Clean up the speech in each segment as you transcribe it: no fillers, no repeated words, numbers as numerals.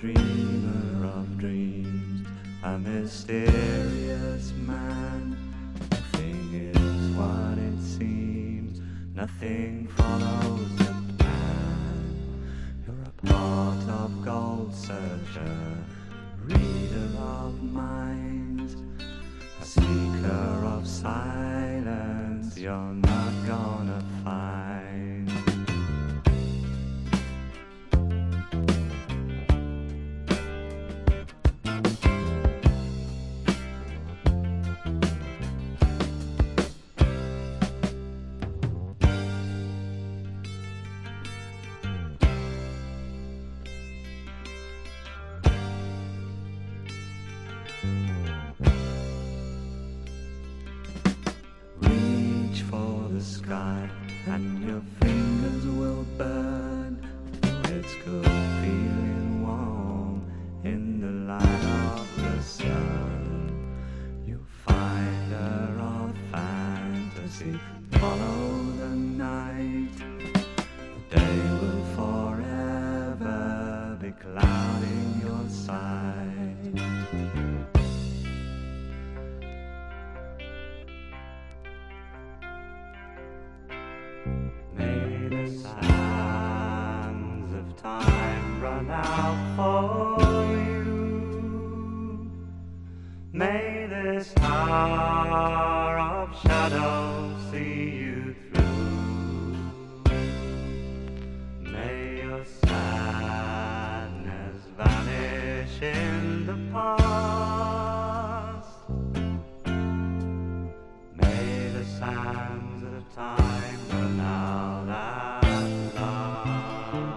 dreamer of dreams, a mysterious man. Nothing is what it seems, nothing follows the plan. You're a part of Gold Searcher, reader of minds, a seeker of silence you're not gonna find. Reach for the sky and your fingers will burn. It's good feeling warm in the light of the sun. You'll find her of fantasy, follow the night. The day will forever be clouding your sight. May the sands of time run out for you. May this hour of shadow see you through. May your sadness vanish in the past. May the sands of time run out at last.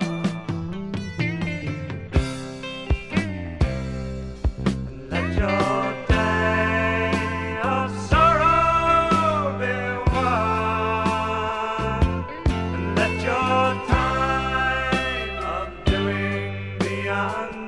And let your day of sorrow be won, and let your time of doing be undone.